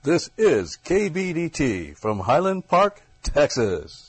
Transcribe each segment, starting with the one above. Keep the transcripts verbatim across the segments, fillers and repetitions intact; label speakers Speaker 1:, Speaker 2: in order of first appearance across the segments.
Speaker 1: This is K B D T from Highland Park, Texas.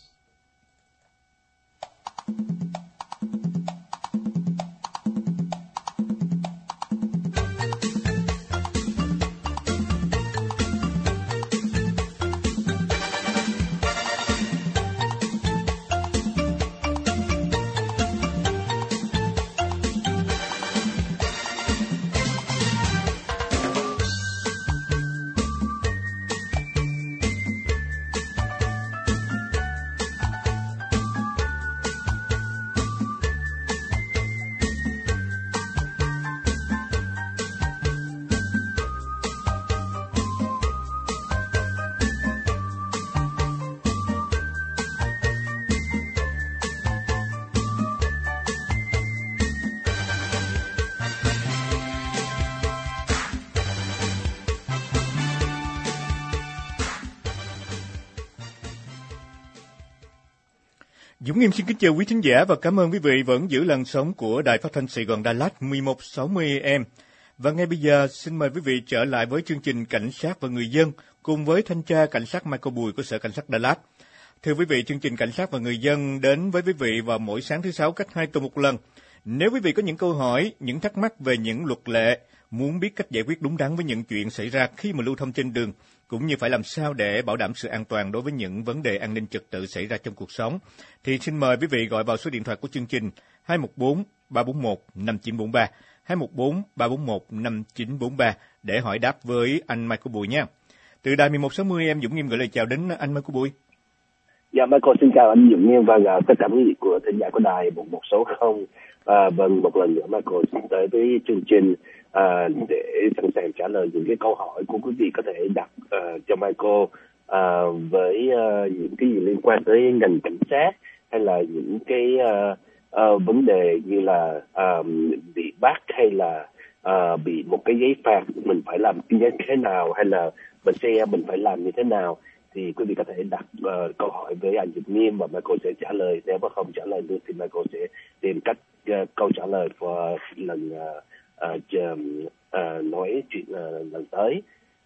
Speaker 2: Dũng Nghiêm xin kính chào quý thính giả và cảm ơn quý vị vẫn giữ làn sóng của Đài Phát thanh Sài Gòn Đà Lạt mười một sáu mươi A M. Và ngay bây giờ xin mời quý vị trở lại với chương trình Cảnh sát và người dân cùng với thanh tra cảnh sát Michael Bùi của Sở Cảnh sát Đà Lạt. Thưa quý vị, chương trình Cảnh sát và người dân đến với quý vị vào mỗi sáng thứ Sáu cách hai tuần một lần. Nếu quý vị có những câu hỏi, những thắc mắc về những luật lệ, muốn biết cách giải quyết đúng đắn với những chuyện xảy ra khi mà lưu thông trên đường, cũng như phải làm sao để bảo đảm sự an toàn đối với những vấn đề an ninh trật tự xảy ra trong cuộc sống, thì xin mời quý vị gọi vào số điện thoại của chương trình hai một bốn ba bốn một năm chín bốn ba, hai một bốn ba bốn một năm chín bốn ba để hỏi đáp với anh Michael Bùi nha. Từ đài mười một sáu mươi em Dũng Nghiêm gửi lời chào đến anh Michael Bùi.
Speaker 3: Dạ, Michael xin chào anh Dũng Nghiêm và uh, tất cả quý vị của thính giả của đài một một sáu không. À, vâng, một lần nữa Michael xin tới với chương trình à, để sẵn sàng trả lời những cái câu hỏi của quý vị có thể đặt uh, cho Michael à, với uh, những cái gì liên quan tới ngành cảnh sát hay là những cái uh, uh, vấn đề như là uh, bị bắt hay là uh, bị một cái giấy phạt mình phải làm như thế nào, hay là bệnh xe mình phải làm như thế nào, thì quý vị có thể đặt uh, câu hỏi với anh Dũng Nghiêm và Michael sẽ trả lời. Nếu mà không trả lời được thì Michael sẽ tìm cách uh, câu trả lời vào lần uh, uh, uh, nói chuyện uh, lần tới.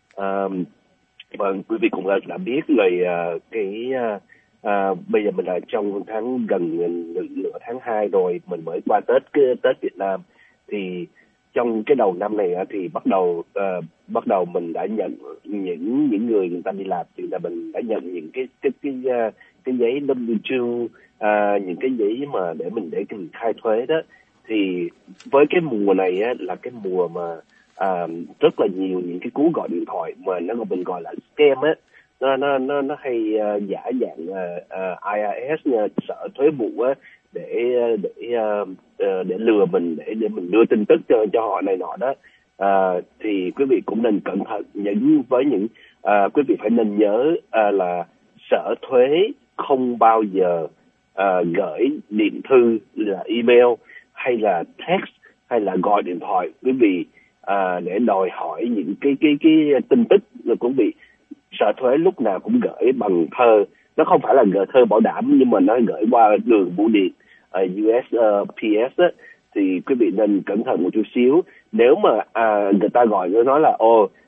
Speaker 3: Um, vâng, quý vị cũng đã biết rồi uh, cái uh, uh, bây giờ mình là trong tháng gần nửa tháng hai rồi, mình mới qua Tết cái Tết Việt Nam, thì trong cái đầu năm này thì bắt đầu uh, bắt đầu mình đã nhận những những người người ta đi làm thì là mình đã nhận những cái cái cái cái, cái giấy W hai, uh, những cái giấy mà để mình để mình khai thuế đó. Thì với cái mùa này á, là cái mùa mà uh, rất là nhiều những cái cú gọi điện thoại mà nó mình gọi là scam á, nó nó nó nó hay uh, giả dạng uh, uh, I R S uh, sở thuế vụ á, để để uh, để lừa mình, để để mình đưa tin tức cho cho họ này nọ đó. Uh, thì quý vị cũng nên cẩn thận những với những uh, quý vị phải nên nhớ uh, là sở thuế không bao giờ uh, gửi điện thư là email hay là text hay là gọi điện thoại quý vị uh, để đòi hỏi những cái cái cái tin tức của quý vị. Sở thuế lúc nào cũng gửi bằng thơ, nó không phải là gửi thơ bảo đảm nhưng mà nó gửi qua đường bưu điện uh, U S uh, P S á, thì quý vị nên cẩn thận một chút xíu. Nếu mà uh, người ta gọi nó nói là ô uh,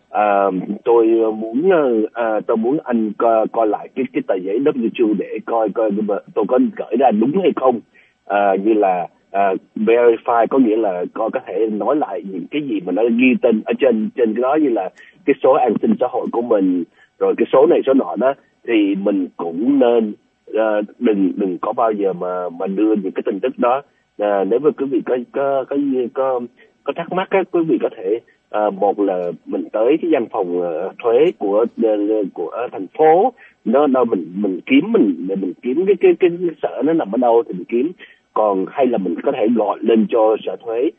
Speaker 3: tôi muốn uh, tôi muốn anh coi, coi lại cái cái tờ giấy W hai để coi coi tôi có gửi ra đúng hay không, uh, như là uh, verify, có nghĩa là coi có thể nói lại những cái gì mà nó ghi tên ở trên trên cái đó, như là cái số an sinh xã hội của mình, rồi cái số này số nọ đó, thì mình cũng nên uh, đừng đừng có bao giờ mà mà đưa những cái tin tức đó. Uh, nếu mà quý vị có có có có có thắc mắc á, quý vị có thể uh, một là mình tới cái văn phòng uh, thuế của uh, của thành phố, nó đâu mình mình kiếm mình để mình kiếm cái cái cái sở nó nằm ở đâu thì mình kiếm, còn hay là mình có thể gọi lên cho sở thuế.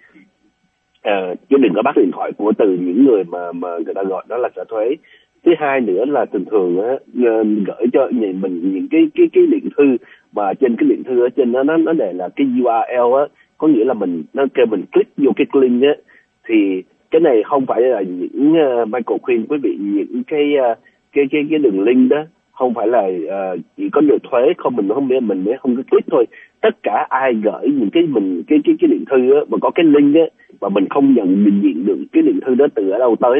Speaker 3: Uh, chứ đừng có bắt điện thoại của từ những người mà mà người ta gọi đó là sở thuế. Thứ hai nữa là thường thường á, gửi cho mình những cái cái cái điện thư, và trên cái điện thư ở trên nó nó nó để là cái U R L á, có nghĩa là mình nó kêu mình click vô cái link á, thì cái này không phải là những uh, Michael khuyên quý vị những cái uh, cái cái cái đường link đó không phải là uh, chỉ có được thuế không, mình không biết mình mới không có click thôi. Tất cả ai gửi những cái mình cái cái cái điện thư á mà có cái link á mà mình không nhận mình diện được cái điện thư đó từ ở đâu tới đó,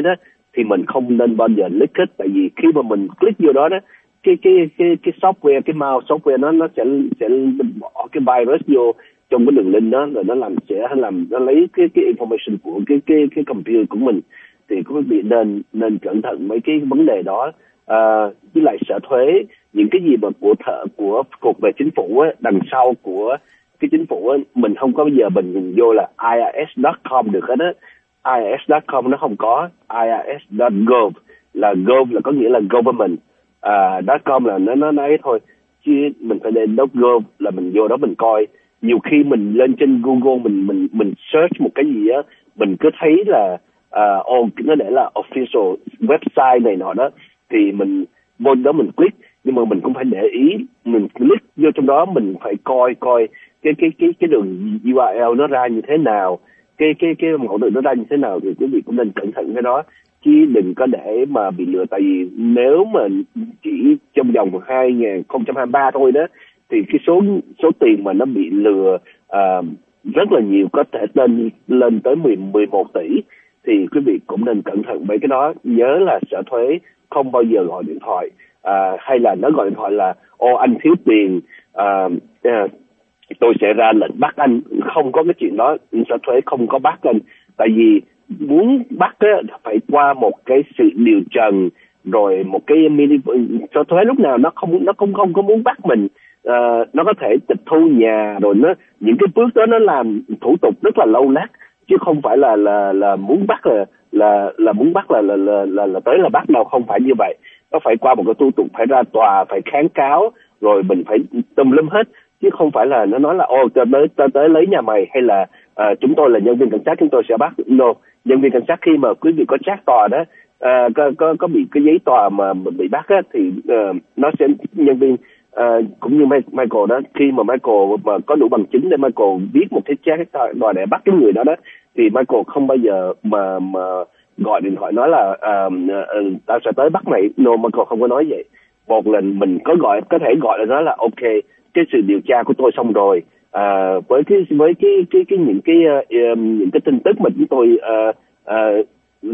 Speaker 3: thì mình không nên bao giờ click hết, tại vì khi mà mình click vô đó đó, cái cái cái cái software, cái mouse software nó nó sẽ sẽ bỏ cái virus vô trong cái đường link đó, rồi nó làm sẽ làm nó lấy cái cái information của cái cái cái computer của mình. Thì quý vị nên nên cẩn thận mấy cái vấn đề đó. À, với lại sở thuế, những cái gì mà của thợ của cục về chính phủ á, đằng sau của cái chính phủ á, mình không có bao giờ mình nhìn vô là i r s chấm com được hết á. i r s chấm com nó không có, i r s chấm gov là gov là có nghĩa là government, à, .com là nó nó nói thôi, chứ mình phải lên .gov là mình vô đó mình coi. Nhiều khi mình lên trên Google mình mình mình search một cái gì á, mình cứ thấy là uh, oh, nó để là official website này nọ đó, thì mình vô đó mình click, nhưng mà mình cũng phải để ý, mình click vô trong đó mình phải coi coi cái cái cái cái đường u rờ lờ nó ra như thế nào, cái cái cái mẫu đường nó ra như thế nào, thì quý vị cũng nên cẩn thận cái đó, chứ đừng có để mà bị lừa. Tại vì nếu mà chỉ trong vòng hai không hai ba thôi đó, thì cái số số tiền mà nó bị lừa uh, rất là nhiều, có thể lên lên tới mười mười một tỷ, thì quý vị cũng nên cẩn thận với cái đó. Nhớ là sở thuế không bao giờ gọi điện thoại uh, hay là nó gọi điện thoại là ô anh thiếu tiền, uh, uh, tôi sẽ ra lệnh bắt anh. Không có cái chuyện đó, sở thuế không có bắt anh. Tại vì muốn bắt á, phải qua một cái sự điều trần, rồi một cái mini. Sở thuế lúc nào nó không nó không không có muốn bắt mình. Uh, nó có thể tịch thu nhà, rồi nó những cái bước đó nó làm thủ tục rất là lâu lắc, chứ không phải là là là muốn bắt là là là muốn bắt là là là là, là tới là bắt đâu, không phải như vậy. Nó phải qua một cái thủ tục, phải ra tòa, phải kháng cáo, rồi mình phải tùm lum hết, chứ không phải là nó nói là ô tới tới tới lấy nhà mày, hay là uh, chúng tôi là nhân viên cảnh sát chúng tôi sẽ bắt. No, nhân viên cảnh sát khi mà quý vị có trác tòa đó, uh, có có có bị cái giấy tòa mà bị bắt á, thì uh, nó sẽ nhân viên uh, cũng như Michael đó, khi mà Michael mà có đủ bằng chứng để Michael viết một cái trác tòa để bắt cái người đó đó, thì Michael không bao giờ mà mà gọi điện thoại nói là uh, uh, tao sẽ tới bắt mày. No, Michael không có nói vậy. Một lần mình có gọi, có thể gọi là nói là ok, cái sự điều tra của tôi xong rồi, à, với cái với cái cái cái những cái uh, những cái tin tức mà chúng tôi uh, uh,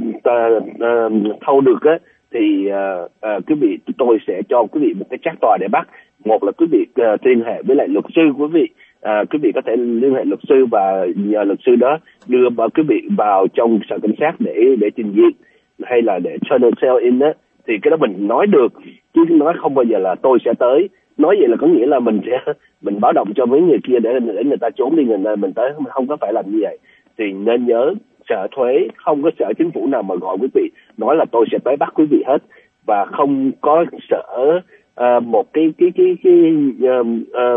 Speaker 3: uh, uh, thâu được á, thì uh, uh, quý vị tôi sẽ cho quý vị một cái trác tòa để bắt. Một là quý vị uh, liên hệ với lại luật sư quý vị, uh, quý vị có thể liên hệ luật sư và nhờ luật sư đó đưa bà, quý vị vào trong sở cảnh sát để để trình diện, hay là để turn yourself in á, thì cái đó mình nói được, chứ nói không bao giờ là tôi sẽ tới. Nói vậy là có nghĩa là mình sẽ mình báo động cho mấy người kia để để người ta trốn đi, người ta mình tới, mình không có phải làm như vậy. Thì nên nhớ, sở thuế không có sở chính phủ nào mà gọi quý vị nói là tôi sẽ tới bắt quý vị hết, và không có sở uh, một cái cái cái cái uh,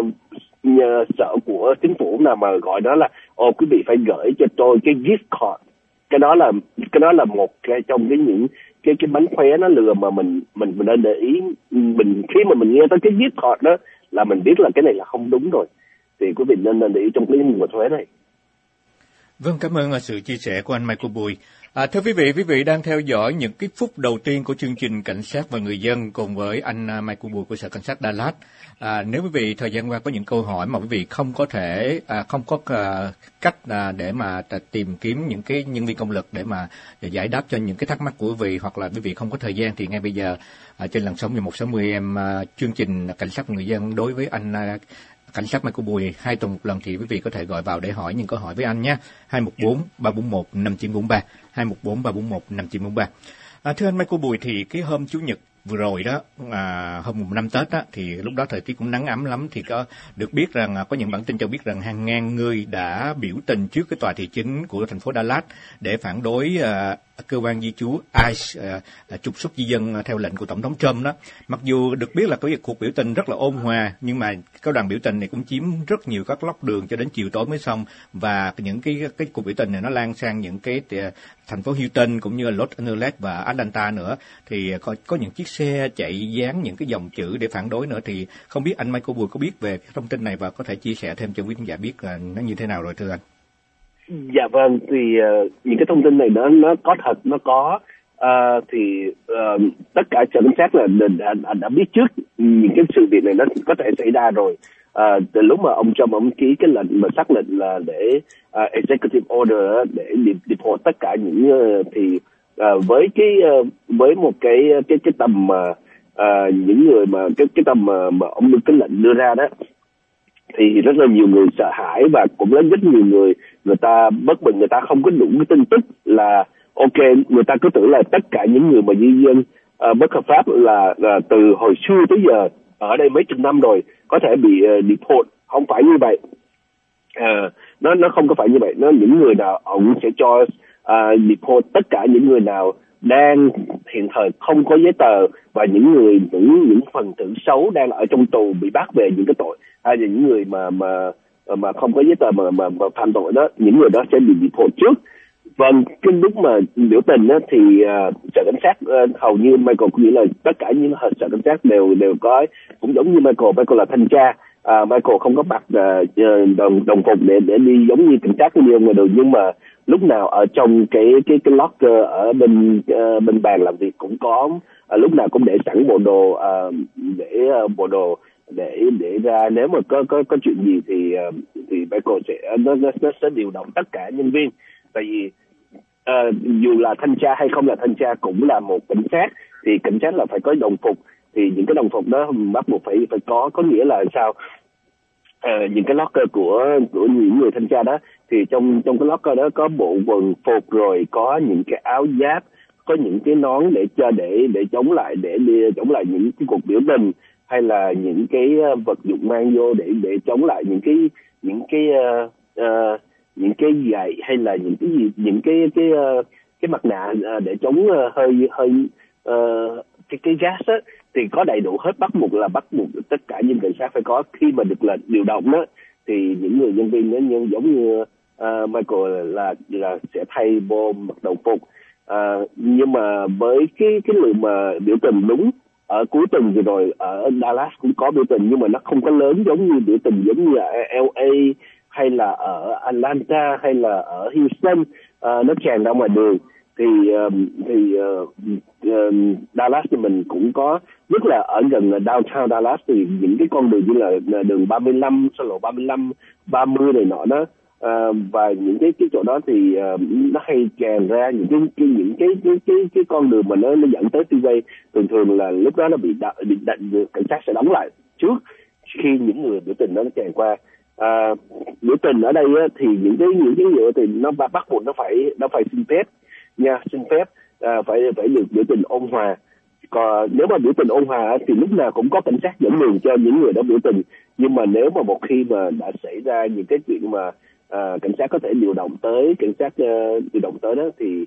Speaker 3: uh, sở của chính phủ nào mà gọi đó là ô quý vị phải gửi cho tôi cái gift card. Cái đó là cái đó là một cái trong cái những cái cái bánh khoe nó lừa mà mình mình mình nên để ý. Mình khi mà mình nghe tới cái gift card đó là mình biết là cái này là không đúng rồi, thì quý vị nên nên để ý trong cái mùa thuế này.
Speaker 2: Vâng, cảm ơn sự chia sẻ của anh Michael Bùi. À, thưa quý vị, quý vị đang theo dõi những cái phút đầu tiên của chương trình Cảnh sát và người dân cùng với anh Michael Bùi của Sở Cảnh sát Đà Lạt. À, nếu quý vị thời gian qua có những câu hỏi mà quý vị không có thể, à, không có à, cách à, để mà tìm kiếm những cái nhân viên công lực để mà giải đáp cho những cái thắc mắc của quý vị, hoặc là quý vị không có thời gian, thì ngay bây giờ à, trên làn sóng mười một sáu mươi em à, chương trình Cảnh sát và người dân đối với anh à, Cảnh sát Michael Bùi hai tuần một lần, thì quý vị có thể gọi vào để hỏi những câu hỏi với anh nhé. hai một bốn ba bốn một năm chín bốn ba, hai một bốn ba bốn một năm chín bốn ba. À, thưa anh Michael Bùi, thì cái hôm Chủ nhật vừa rồi đó, à, hôm mùng năm Tết á, thì lúc đó thời tiết cũng nắng ấm lắm, thì có được biết rằng có những bản tin cho biết rằng hàng ngàn người đã biểu tình trước cái tòa thị chính của thành phố Đà Lạt để phản đối à, cơ quan di trú i xê à, trục xuất di dân theo lệnh của tổng thống Trump đó. Mặc dù được biết là cái cuộc biểu tình rất là ôn hòa, nhưng mà cái đoàn biểu tình này cũng chiếm rất nhiều các lóc đường cho đến chiều tối mới xong, và những cái cái cuộc biểu tình này nó lan sang những cái thành phố Houston cũng như là Los Angeles và Atlanta nữa, thì có, có những chiếc xe chạy dán những cái dòng chữ để phản đối nữa. Thì không biết anh Michael Bùi có biết về cái thông tin này và có thể chia sẻ thêm cho quý khán giả biết là nó như thế nào rồi thưa anh?
Speaker 3: Dạ vâng, thì uh, những cái thông tin này nó nó có thật, nó có uh, thì uh, tất cả sở cảnh sát là đã, đã, đã biết trước những cái sự việc này nó có thể xảy ra rồi. Uh, từ lúc mà ông Trump ông ký cái lệnh mà xác lệnh là để uh, executive order để deport tất cả những uh, thì à, với cái uh, với một cái cái cái tầm mà uh, những người mà cái cái tầm mà, mà ông Đinh Cái Lệnh đưa ra đó, thì rất là nhiều người sợ hãi và cũng rất rất nhiều người người ta bất bình, người ta không có đủ cái tin tức là ok, người ta cứ tưởng là tất cả những người mà di dân uh, bất hợp pháp là, là từ hồi xưa tới giờ ở đây mấy chục năm rồi có thể bị uh, deport. Không phải như vậy. Uh, nó nó không có phải như vậy. Nó những người nào ông sẽ cho uh, deport tất cả những người nào đang hiện thời không có giấy tờ và những người những những phần tử xấu đang ở trong tù bị bắt về những cái tội, hay là những người mà mà mà không có giấy tờ mà mà, mà phạm tội đó, những người đó sẽ bị deport trước. Vâng, cái lúc mà biểu tình đó thì uh, sở cảnh sát uh, hầu như Michael cũng nghĩ là tất cả những sở cảnh sát đều đều có, cũng giống như Michael, Michael là thanh tra. Uh, Michael không có mặc uh, đồng đồng phục để để đi giống như cảnh sát như ngoài đường, nhưng mà lúc nào ở trong cái cái cái locker ở bên uh, bên bàn làm việc cũng có, uh, lúc nào cũng để sẵn bộ đồ, uh, để uh, bộ đồ để để ra nếu mà có có có chuyện gì thì uh, thì Michael sẽ nó, nó nó sẽ điều động tất cả nhân viên. Tại vì uh, dù là thanh tra hay không là thanh tra cũng là một cảnh sát, thì cảnh sát là phải có đồng phục, thì những cái đồng phục đó bắt buộc phải phải có có nghĩa là sao? Uh, những cái locker của của những người thanh tra đó, thì trong trong cái locker đó có bộ quần phục, rồi có những cái áo giáp, có những cái nón để cho để để chống lại để đi chống lại những cái cuộc biểu tình, hay là những cái vật dụng mang vô để để chống lại những cái những cái uh, uh, những cái gậy, hay là những cái gì những cái cái uh, cái mặt nạ uh, để chống uh, hơi hơi uh, cái cái gas á, thì có đầy đủ hết, bắt buộc là bắt buộc tất cả những cảnh sát phải có. Khi mà được là điều động đó thì những người nhân viên đó, như giống như uh, Michael là là sẽ thay vô mặc đồng phục. Uh, nhưng mà với cái cái lượng mà biểu tình đúng ở cuối tuần vừa rồi ở Dallas cũng có biểu tình, nhưng mà nó không có lớn giống như biểu tình giống như ở L A hay là ở Atlanta hay là ở Houston. Uh, nó tràn ra ngoài đường. Thì uh, thì uh, uh, Dallas thì mình cũng có, nhất là ở gần downtown Dallas, thì những cái con đường như là đường ba mươi lăm, xa lộ ba mươi lăm, ba mươi này nọ đó, uh, và những cái cái chỗ đó thì uh, nó hay tràn ra những cái, cái những cái cái cái cái con đường mà nó nó dẫn tới freeway. Thường thường là lúc đó nó bị đ, bị đ, cảnh sát sẽ đóng lại trước khi những người biểu tình đó nó tràn qua. Uh, biểu tình ở đây á, thì những cái những cái gì thì nó bắt buộc nó phải nó phải xin phép nha, xin phép à, phải phải được biểu tình ôn hòa. Còn nếu mà biểu tình ôn hòa thì lúc nào cũng có cảnh sát dẫn đường cho những người đó biểu tình. Nhưng mà nếu mà một khi mà đã xảy ra những cái chuyện mà à, cảnh sát có thể điều động tới, cảnh sát uh, điều động tới đó, thì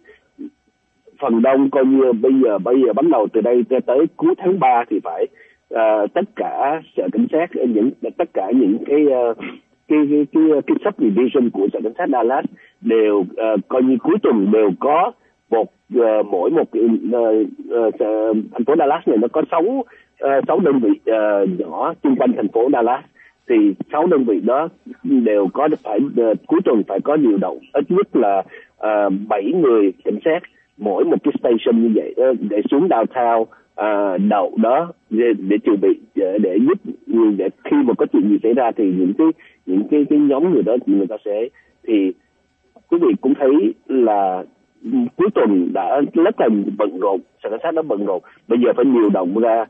Speaker 3: phần đông coi như bây giờ bây giờ bắt đầu từ đây cho tới cuối tháng ba thì phải uh, tất cả sở cảnh sát, những tất cả những cái uh, cái cái cái, cái subdivision của sở cảnh sát Dallas đều uh, coi như cuối tuần đều có một uh, mỗi một uh, uh, thành phố Dallas này nó có sáu uh, sáu đơn vị uh, nhỏ xung quanh thành phố Dallas, thì sáu đơn vị đó đều có phải uh, cuối tuần phải có điều động ít nhất là uh, bảy người cảnh sát mỗi một cái station như vậy uh, để xuống downtown uh, đậu đó để, để chuẩn bị để, để giúp để khi mà có chuyện gì xảy ra thì những cái những cái cái nhóm người đó người ta sẽ, thì quý vị cũng thấy là cuối tuần đã rất là bận rộn, sở cảnh sát đã bận rộn, bây giờ phải điều động ra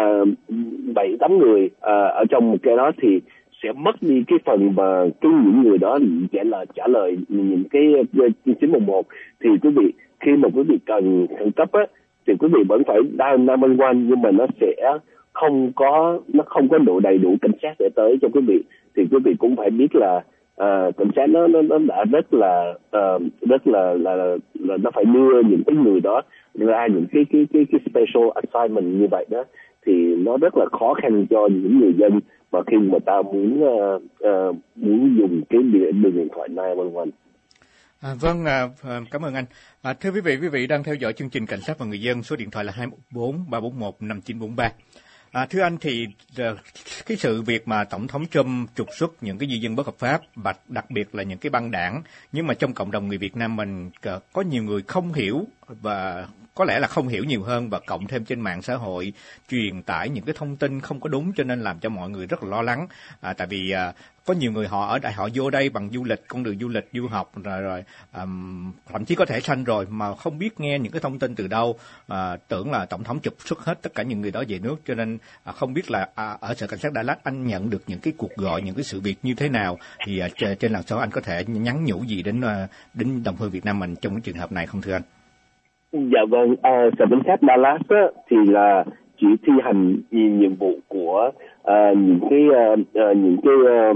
Speaker 3: bảy tám người uh, ở trong một cái đó thì sẽ mất đi cái phần mà cái những người đó trả lời trả lời những cái chín một một. Thì quý vị khi mà quý vị cần khẩn cấp á thì quý vị vẫn phải dial chín một một, nhưng mà nó sẽ không có nó không có đủ đầy đủ cảnh sát để tới cho quý vị. Thì quý vị cũng phải biết là uh, cảnh sát nó nó nó đã rất là uh, rất là, là là là nó phải đưa những cái người đó ra những cái cái cái cái special assignment như vậy đó, thì nó rất là khó khăn cho những người dân mà khi mà ta muốn uh, uh, muốn dùng cái đường điện thoại chín một một.
Speaker 2: À, vâng, à, cảm ơn anh. À, thưa quý vị, quý vị đang theo dõi chương trình Cảnh sát và Người dân, số điện thoại là hai một bốn ba bốn một năm chín bốn ba. À, thưa anh, thì cái sự việc mà Tổng thống Trump trục xuất những cái di dân bất hợp pháp, đặc biệt là những cái băng đảng, nhưng mà trong cộng đồng người Việt Nam mình có nhiều người không hiểu, và có lẽ là không hiểu nhiều hơn, và cộng thêm trên mạng xã hội truyền tải những cái thông tin không có đúng, cho nên làm cho mọi người rất là lo lắng. À, tại vì à, có nhiều người họ ở đại họ vô đây bằng du lịch, con đường du lịch, du học rồi rồi um, thậm chí có thể sanh rồi mà không biết nghe những cái thông tin từ đâu, à, tưởng là tổng thống trục xuất hết tất cả những người đó về nước, cho nên à, không biết là à, ở sở cảnh sát Đà Lạt anh nhận được những cái cuộc gọi, những cái sự việc như thế nào, thì à, trên làn sóng anh có thể nhắn nhủ gì đến à, đến đồng hương Việt Nam mình trong cái trường hợp này không thưa anh?
Speaker 3: Dạ vâng, à, sở cảnh sát Dallas á, thì là chỉ thi hành nhiệm vụ của uh, những cái uh, uh, những cái uh,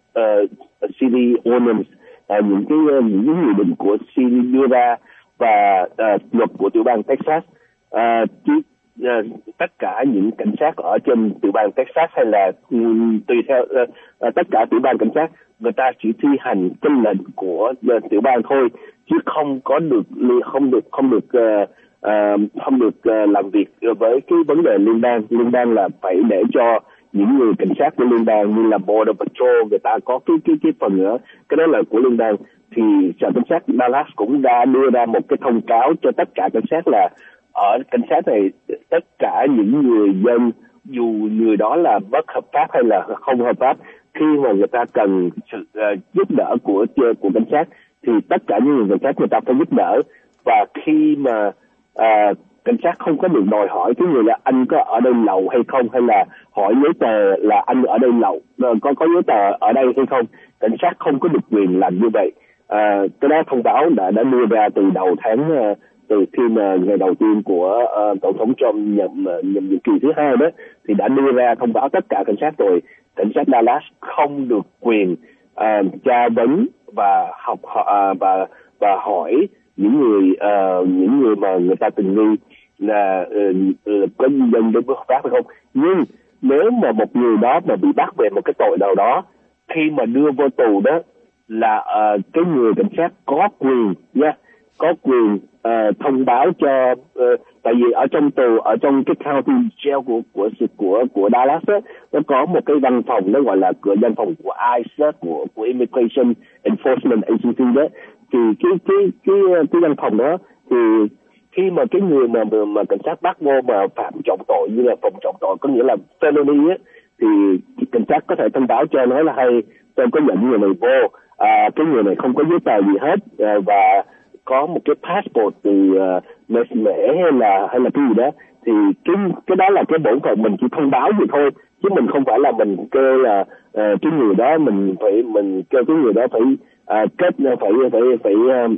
Speaker 3: uh, city ordinance, uh, những cái uh, những cái nghị định của city đưa ra và uh, luật của tiểu bang Texas. Uh, chứ, uh, tất cả những cảnh sát ở trên tiểu bang Texas hay là um, tùy theo uh, uh, tất cả tiểu bang cảnh sát, người ta chỉ thi hành cái lệnh của uh, tiểu bang thôi, chứ không có được không được không được uh, uh, không được uh, làm việc với cái vấn đề liên bang. Liên bang là phải để cho những người cảnh sát của liên bang như là Border Patrol, người ta có cái cái cái phần nữa, cái đó là của liên bang. Thì sở cảnh sát Dallas cũng đã đưa ra một cái thông cáo cho tất cả cảnh sát là ở cảnh sát này, tất cả những người dân dù người đó là bất hợp pháp hay là không hợp pháp, khi mà người ta cần sự uh, giúp đỡ của của cảnh sát thì tất cả những người cảnh sát người ta phải giúp đỡ. Và khi mà uh, cảnh sát không có được đòi hỏi cái người là anh có ở đây lậu hay không, hay là hỏi giấy tờ là anh ở đây lậu có có giấy tờ ở đây hay không, cảnh sát không có được quyền làm như vậy. Uh, cái đó thông báo đã đã đưa ra từ đầu tháng uh, từ khi mà ngày đầu tiên của uh, tổng thống Trump nhậm uh, nhậm nhiệm kỳ thứ hai đó, thì đã đưa ra thông báo tất cả cảnh sát rồi. Cảnh sát Dallas không được quyền uh, tra vấn và học uh, và và hỏi những người uh, những người mà người ta tình nghi là uh, uh, có di dân đến bất hợp pháp hay không. Nhưng nếu mà một người đó mà bị bắt về một cái tội nào đó, khi mà đưa vô tù đó là uh, cái người cảnh sát có quyền nha, yeah, có quyền uh, thông báo cho uh, tại vì ở trong tù, ở trong cái county jail của của của của Dallas á, nó có một cái văn phòng, nó gọi là cửa văn phòng của I C E, của của Immigration Enforcement Agency đó. Thì cái cái cái cái văn phòng đó thì khi mà cái người mà mà cảnh sát bắt vô mà phạm trọng tội như là phạm trọng tội có nghĩa là felony á, thì cảnh sát có thể thông báo cho nói là hay tôi có nhận người này vô, à, cái người này không có giấy tờ gì hết, à, và có một cái passport từ uh, mẹ hay là hay là cái gì đó, thì cái cái đó là cái bổn phận mình chỉ thông báo vậy thôi, chứ mình không phải là mình kêu là uh, cái người đó mình phải mình kêu cái người đó phải uh, kết phải phải phải uh,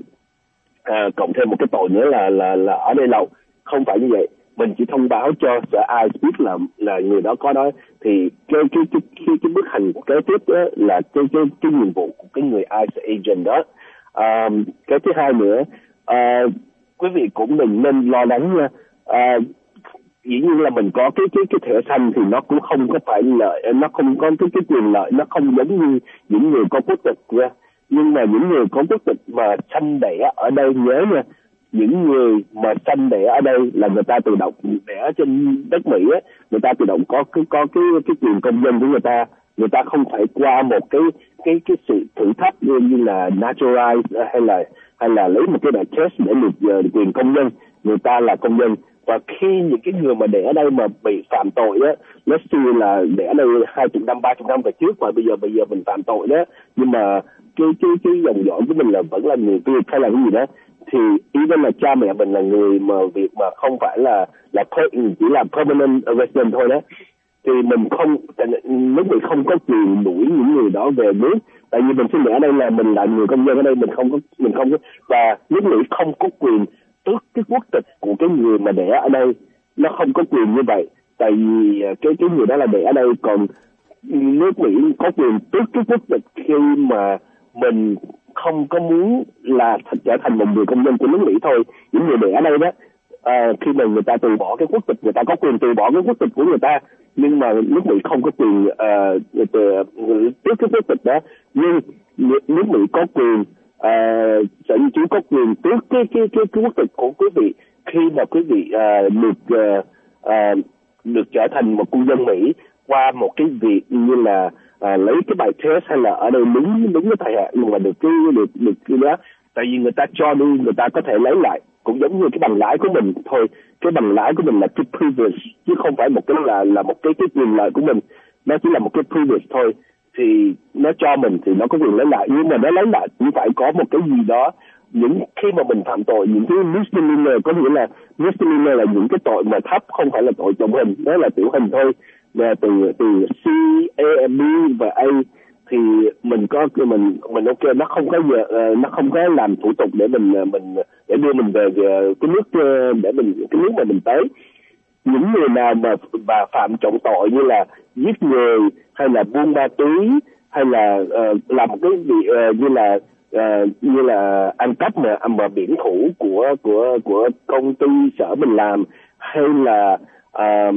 Speaker 3: uh, cộng thêm một cái tội nữa là là là ở đây lậu. Không phải như vậy, mình chỉ thông báo cho sở ai biết là là người đó có đó. Thì cái cái cái cái, cái bước hành kế tiếp đó là cái cái cái nhiệm vụ của cái người I C E agent đó. Um, cái thứ hai nữa, uh, quý vị cũng đừng nên lo lắng nha. Uh, dĩ nhiên là mình có cái cái cái thẻ xanh thì nó cũng không có phải lợi, nó không có cái cái quyền lợi, nó không giống như những người có quốc tịch nha. Nhưng mà những người có quốc tịch mà sanh đẻ ở đây, nhớ nha, những người mà sanh đẻ ở đây là người ta tự động đẻ trên đất Mỹ á, người ta tự động có cái có cái cái quyền công dân của người ta. Người ta không phải qua một cái cái cái sự thử thách như, như là naturalize hay là hay là lấy một cái bài test để được uh, quyền công dân. Người ta là công dân. Và khi những cái người mà để ở đây mà bị phạm tội á, nó xưa là để ở đây hai chục năm, ba chục năm về trước, và bây giờ bây giờ mình phạm tội đó, nhưng mà cái cái cái dòng dõi của mình là vẫn là người Việt hay là cái gì đó, thì ý đó là cha mẹ mình là người mà Việt mà không phải là là chỉ là permanent resident thôi đó, thì mình không, nước Mỹ không có quyền đuổi những người đó về nước, tại vì mình sinh đẻ ở đây là mình là người công dân ở đây, mình không có mình không có và nước Mỹ không có quyền tước cái quốc tịch của cái người mà đẻ ở đây, nó không có quyền như vậy, tại vì cái cái người đó là đẻ ở đây. Còn nước Mỹ có quyền tước cái quốc tịch khi mà mình không có muốn là trở thành một người công dân của nước Mỹ thôi. Những người đẻ ở đây đó, à, khi mà người ta từ bỏ cái quốc tịch, người ta có quyền từ bỏ cái quốc tịch của người ta, nhưng mà nước Mỹ không có quyền uh, tước cái quốc tịch đó. Nhưng nước Mỹ có quyền, uh, sở di trú có quyền tước cái cái cái cái quốc tịch của quý vị khi mà quý vị uh, được uh, uh, được trở thành một công dân Mỹ qua một cái việc như là À, lấy cái bài test hay là ở đây đúng đúng cái thời hạn nhưng mà được cái được được cái đó, tại vì người ta cho đi, người ta có thể lấy lại, cũng giống như cái bằng lái của mình thôi. Cái bằng lái của mình là cái privilege chứ không phải một cái là là một cái cái quyền lợi của mình, nó chỉ là một cái privilege thôi. thì nó cho mình thì nó có quyền lấy lại, nhưng mà nó lấy lại cũng phải có một cái gì đó. Những khi mà mình phạm tội những cái misdemeanor, có nghĩa là misdemeanor là những cái tội mà thấp, không phải là tội trọng hình, đó là tiểu hình thôi, là từ từ C, A, B và A, thì mình có mình mình ok, nó không có giờ, nó không có làm thủ tục để mình mình để đưa mình về cái nước để mình cái nước mà mình tới. Những người nào mà và phạm trọng tội như là giết người hay là buôn ma túy hay là uh, làm cái việc uh, như là uh, như là ăn cắp mà mà biển thủ của của của công ty sở mình làm, hay là uh,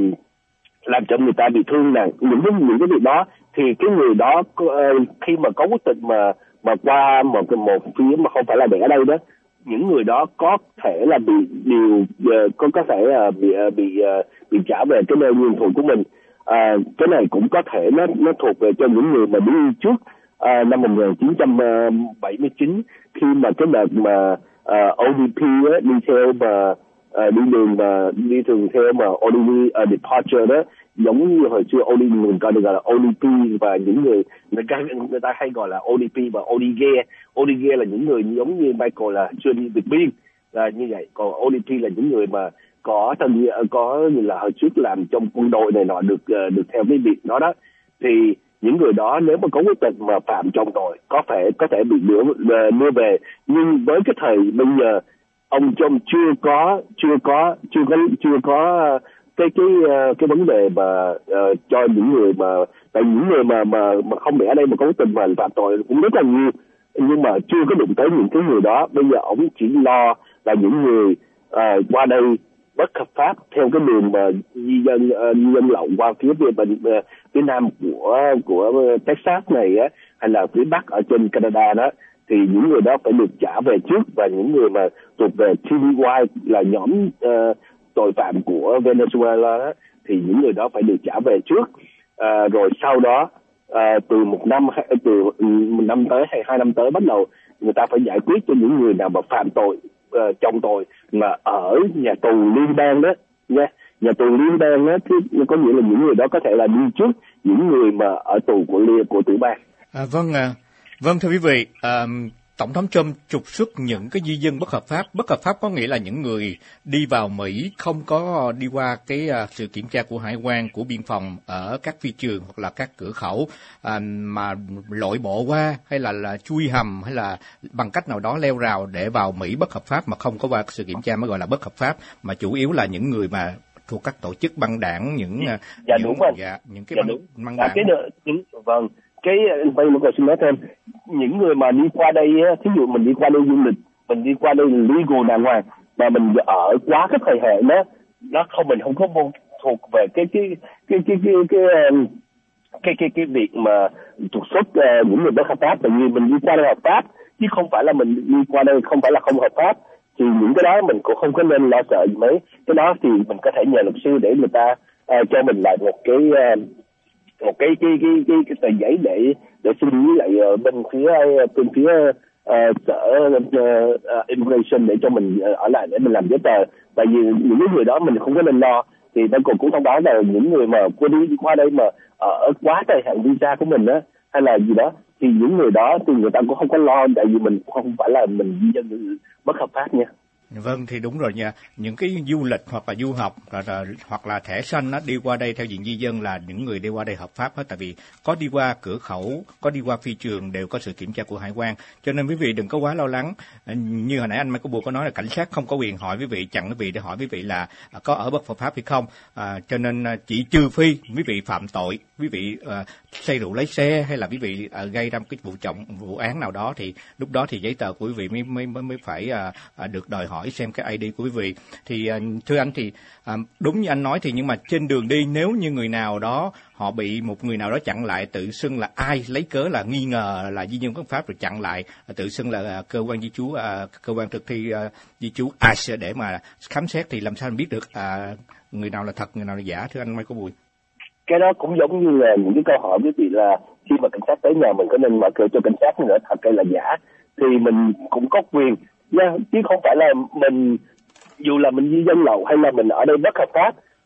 Speaker 3: làm cho người ta bị thương nặng, những cái những cái việc đó thì cái người đó uh, khi mà có quốc tịch mà mà qua một cái một phía mà không phải là để ở đây đó, những người đó có thể là bị điều uh, có có thể uh, bị uh, bị uh, bị trả về cái nơi nguyên thủ của mình. À, cái này cũng có thể nó nó thuộc về cho những người mà đi trước à, năm một nghìn chín trăm bảy mươi chín, khi mà cái đợt mà à, O D P á, đi theo mà à, đi đường mà đi thường theo mà orderly uh, departure đó, giống như hồi xưa O D P mình gọi được gọi là O D P, và những người người ta người ta hay gọi là O D P và O D G. O D G là những người giống như Michael là chưa đi vượt biên là như vậy, còn O D P là những người mà có thân có như là hồi trước làm trong quân đội này nọ, được uh, được theo cái việc đó đó, thì những người đó nếu mà có quốc tịch mà phạm trọng tội có thể có thể bị đưa uh, đưa về. Nhưng với cái thời bây giờ ông Trump chưa có chưa có chưa có chưa có cái cái uh, cái vấn đề mà uh, cho những người mà tại những người mà mà mà không để ở đây mà có quốc tịch mà phạm tội cũng rất là nhiều, nhưng mà chưa có đụng tới những cái người đó. Bây giờ ông chỉ lo là những người uh, qua đây bất hợp pháp theo cái đường mà di dân uh, di dân lậu qua phía phía bên uh, phía nam của của Texas này á, hay là phía bắc ở trên Canada đó, thì những người đó phải được trả về trước, và những người mà thuộc về T D Y là nhóm uh, tội phạm của Venezuela đó, thì những người đó phải được trả về trước. Uh, rồi sau đó uh, từ một năm từ một năm tới hay hai năm tới bắt đầu người ta phải giải quyết cho những người nào mà phạm tội uh, trọng tội mà ở nhà tù liên bang đó nha. Nhà tù liên bang đó thì có nghĩa là những người đó có thể là đi trước những người mà ở tù của liên của tiểu bang.
Speaker 2: À, vâng à, vâng thưa quý vị, à, Tổng thống Trump trục xuất những cái di dân bất hợp pháp. Bất hợp pháp có nghĩa là những người đi vào Mỹ không có đi qua cái uh, sự kiểm tra của hải quan, của biên phòng ở các phi trường hoặc là các cửa khẩu, uh, mà lội bộ qua hay là, là chui hầm hay là bằng cách nào đó leo rào để vào Mỹ bất hợp pháp mà không có qua sự kiểm tra mới gọi là bất hợp pháp, mà chủ yếu là những người mà thuộc các tổ chức băng đảng, những
Speaker 3: dạ,
Speaker 2: những,
Speaker 3: đúng rồi.
Speaker 2: dạ, những cái
Speaker 3: dạ,
Speaker 2: băng,
Speaker 3: đúng.
Speaker 2: băng
Speaker 3: dạ,
Speaker 2: đảng.
Speaker 3: Cái đợi, đúng, vâng. Cái bây một câu xin nói thêm, những người mà đi qua đây, thí dụ mình đi qua đây du lịch, mình đi qua đây legal đàng hoàng, mà mình ở quá cái thời hạn đó, nó không mình không có vô thuộc về cái cái cái cái cái cái cái cái, cái, cái việc mà trục xuất uh, những người bất hợp pháp, tại vì mình đi qua đây hợp pháp chứ không phải là mình đi qua đây không phải là không hợp pháp, thì những cái đó mình cũng không có nên lo sợ gì mấy. Cái đó thì mình có thể nhờ luật sư để người ta uh, cho mình lại một cái uh, một cái cái cái cái, cái tờ giấy để để xin với lại uh, bên phía bên phía uh, sở uh, uh, immigration để cho mình uh, ở lại để mình làm giấy tờ. Tại vì những cái người đó mình không có nên lo. Thì bên cục cũng thông báo là những người mà qua đi qua đây mà ở quá thời hạn visa của mình á hay là gì đó, thì những người đó thì người ta cũng không có lo, tại vì mình không phải là mình di dân bất hợp pháp nha.
Speaker 2: Vâng, thì đúng rồi nha. Những cái du lịch hoặc là du học hoặc là, hoặc là thẻ xanh nó đi qua đây theo diện di dân là những người đi qua đây hợp pháp hết, tại vì có đi qua cửa khẩu, có đi qua phi trường đều có sự kiểm tra của hải quan. Cho nên quý vị đừng có quá lo lắng. Như hồi nãy anh Michael Bull có nói là cảnh sát không có quyền hỏi quý vị, chặn quý vị để hỏi quý vị là có ở bất hợp pháp hay không. À, cho nên chỉ trừ phi quý vị phạm tội, quý vị uh, say rượu lái xe hay là quý vị uh, gây ra một cái vụ trọng vụ án nào đó, thì lúc đó thì giấy tờ của quý vị mới mới mới phải uh, uh, được đòi hỏi xem cái I D của quý vị. Thì thưa anh thì à, đúng như anh nói, thì nhưng mà trên đường đi nếu như người nào đó họ bị một người nào đó chặn lại, tự xưng là ai lấy cớ là nghi ngờ là di dân bất pháp rồi chặn lại, tự xưng là à, cơ quan di trú à, cơ quan thực thi à, di trú I C E để mà khám xét, thì làm sao anh biết được à, người nào là thật người nào là giả, thưa anh Michael Bull?
Speaker 3: Cái đó cũng giống như là những cái câu hỏi quý vị là khi mà cảnh sát tới nhà mình có nên mở cửa cho cảnh sát nữa thật hay là giả, thì mình cũng có quyền nha, chứ không phải là mình dù là mình di dân lậu hay là mình ở đây bất hợp pháp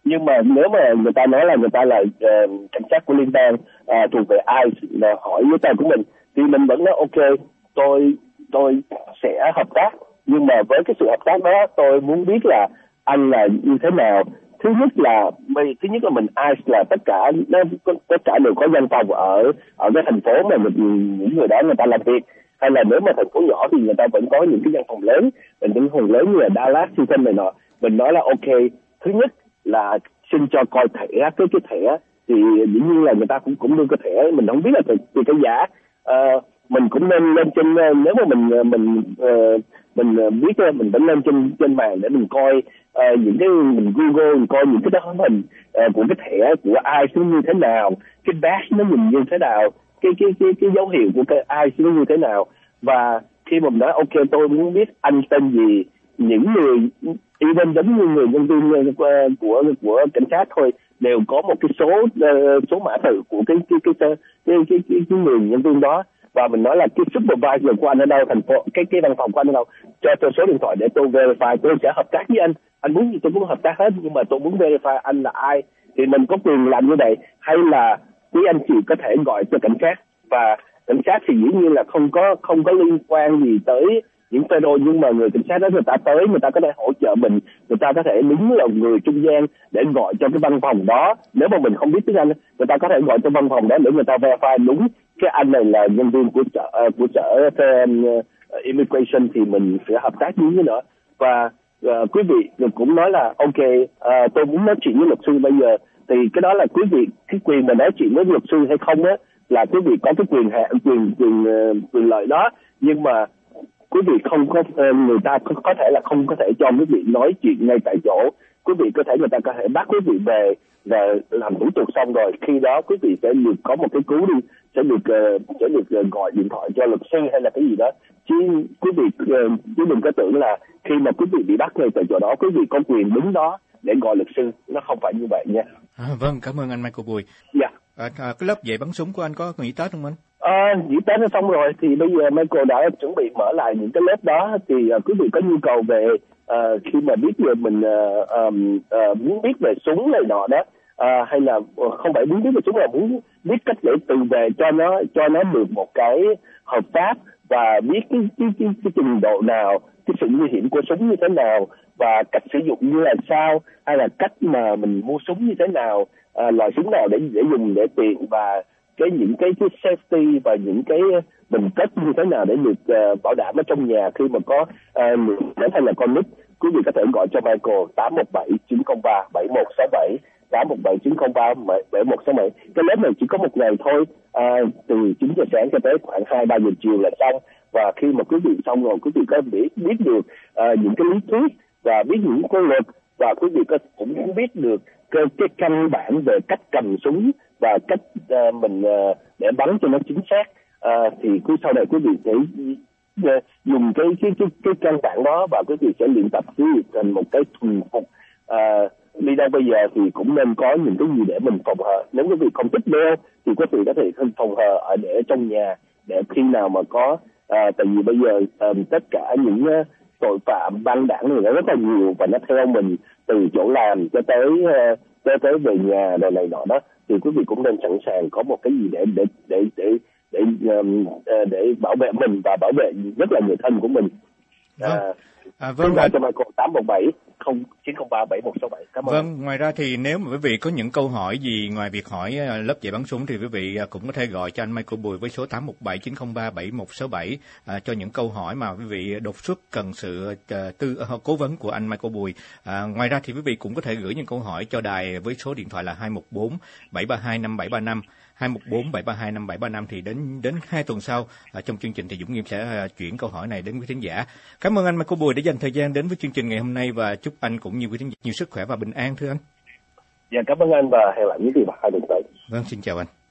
Speaker 3: Nhưng mà nếu mà người ta nói là người ta là uh, cảnh sát của liên bang uh, thuộc về ai là hỏi giấy tờ của mình, thì mình vẫn nói ok, tôi tôi sẽ hợp tác, nhưng mà với cái sự hợp tác đó tôi muốn biết là anh là như thế nào. Thứ nhất là thứ nhất là mình ai là tất cả nó tất cả đều có văn phòng ở ở cái thành phố mà mình, những người đó người ta làm việc, hay là nếu mà thành phố nhỏ thì người ta vẫn có những cái văn phòng lớn, những cái phòng lớn như là Dallas, Houston này nọ. Mình nói là ok, thứ nhất là xin cho coi thẻ, cái cái thẻ thì dĩ nhiên là người ta cũng cũng đưa cái thẻ, mình không biết là từ cái giá. Uh, mình cũng nên lên trên, nếu mà mình mình uh, mình biết mình vẫn lên trên trên mạng để mình coi uh, những cái mình Google mình coi những cái đó hình uh, của cái thẻ của ai nó như thế nào, cái badge nó nhìn như thế nào, cái cái cái cái dấu hiệu của cái ai nó như thế nào. Và khi mà mình nói ok tôi muốn biết anh tên gì, những người even giống như người nhân viên của của, của cảnh sát thôi đều có một cái số uh, số mã thử của cái cái cái cái cái, cái, cái, cái người nhân viên đó. Và mình nói là cái supervisor của anh ở đâu, thành phố cái cái văn phòng của anh ở đâu, cho tôi số điện thoại để tôi verify, tôi sẽ hợp tác với anh. Anh muốn gì tôi cũng hợp tác hết, nhưng mà tôi muốn verify anh là ai. Thì mình có quyền làm như vậy, hay là quý anh chị có thể gọi cho cảnh sát, và cảnh sát thì dĩ nhiên là không có không có liên quan gì tới những federal, nhưng mà người cảnh sát đó người ta tới, người ta có thể hỗ trợ mình, người ta có thể đứng là người trung gian để gọi cho cái văn phòng đó. Nếu mà mình không biết tiếng Anh, người ta có thể gọi cho văn phòng đó để người ta verify đúng cái anh này là nhân viên của sở của sở uh, immigration, thì mình sẽ hợp tác với nữa. Và uh, quý vị cũng nói là ok, uh, tôi muốn nói chuyện với luật sư bây giờ, thì cái đó là quý vị cái quyền mà nói chuyện với luật sư hay không á, là quý vị có cái quyền hạn quyền quyền uh, quyền lợi đó. Nhưng mà quý vị không có, người ta có, có thể là không có thể cho quý vị nói chuyện ngay tại chỗ. Quý vị có thể người ta có thể bắt quý vị về và làm thủ tục xong rồi, khi đó quý vị sẽ được có một cái cú đi, sẽ được uh, sẽ được uh, gọi điện thoại cho luật sư hay là cái gì đó. Chứ quý vị uh, chứ đừng có tưởng là khi mà quý vị bị bắt ngay tại chỗ đó quý vị có quyền đứng đó để gọi luật sư, nó không phải như vậy nha.
Speaker 2: À, vâng, cảm ơn anh Michael Bùi.
Speaker 3: Dạ.
Speaker 2: À, à, cái lớp dạy bắn súng của anh có nghỉ Tết không anh?
Speaker 3: À, nghỉ Tết nó xong rồi thì bây giờ Michael đã chuẩn bị mở lại những cái lớp đó. Thì uh, quý vị có nhu cầu về uh, khi mà biết về mình uh, um, uh, muốn biết về súng này nọ đó, uh, hay là uh, không phải muốn biết về súng, là muốn biết cách để tự về cho nó cho nó được một cái hợp pháp, và biết cái cái cái, cái trình độ nào, cái sự nguy hiểm của súng như thế nào, và cách sử dụng như là sao, hay là cách mà mình mua súng như thế nào, uh, loại súng nào để để dùng để tiện, và cái những cái, cái safety và những cái bình cất như thế nào để được uh, bảo đảm ở trong nhà khi mà có uh, nếu hay là con nít. Quý vị có thể gọi cho Michael tám một bảy chín không ba bảy một sáu bảy, tám một bảy chín không ba bảy một sáu bảy. Cái lớp này chỉ có một ngày thôi, uh, từ chín giờ sáng cho tới khoảng hai ba giờ chiều là xong. Và khi mà quý vị xong rồi, quý vị có biết biết được uh, những cái lý thuyết và biết những cái luật, và quý vị có cũng biết được cái, cái căn bản về cách cầm súng và cách uh, mình uh, để bắn cho nó chính xác, uh, thì cứ sau này quý vị sẽ uh, dùng cái cái cái cái căn bản đó, và quý vị sẽ luyện tập quý vị thành một cái thuần phục. Uh, đi đâu bây giờ thì cũng nên có những cái gì để mình phòng hờ. Nếu quý vị không thích đeo thì quý vị có thể phòng hờ ở để trong nhà, để khi nào mà có uh, tại vì bây giờ uh, tất cả những uh, tội phạm băng đảng này nó rất là nhiều, và nó theo mình từ chỗ làm cho tới uh, cho tới về nhà này này nọ đó, thì quý vị cũng nên sẵn sàng có một cái gì để để để để để um, để bảo vệ mình và bảo vệ rất là người thân của mình.
Speaker 2: Vâng. À,
Speaker 3: à, vâng. Gọi cho Michael tám một bảy chín không ba bảy một sáu bảy. Cảm ơn.
Speaker 2: Vâng, ngoài ra thì nếu mà quý vị có những câu hỏi gì ngoài việc hỏi lớp dạy bắn súng, thì quý vị cũng có thể gọi cho anh Michael Bùi với số tám một bảy chín không ba bảy một sáu bảy à, cho những câu hỏi mà quý vị đột xuất cần sự uh, tư uh, cố vấn của anh Michael Bùi. À, ngoài ra thì quý vị cũng có thể gửi những câu hỏi cho đài với số điện thoại là hai một bốn bảy ba hai năm bảy ba năm. hai một bốn bảy ba hai năm bảy ba năm. Thì đến đến hai tuần sau à, trong chương trình thì Dũng Nghiêm sẽ à, chuyển câu hỏi này đến quý thính giả. Cảm ơn anh Michael Bùi đã dành thời gian đến với chương trình ngày hôm nay, và chúc anh cũng như quý thính giả nhiều sức khỏe và bình an, thưa anh.
Speaker 3: Dạ, cảm ơn anh và hẹn lại với quý vị vào hai tuần tới.
Speaker 2: Vâng, xin chào anh.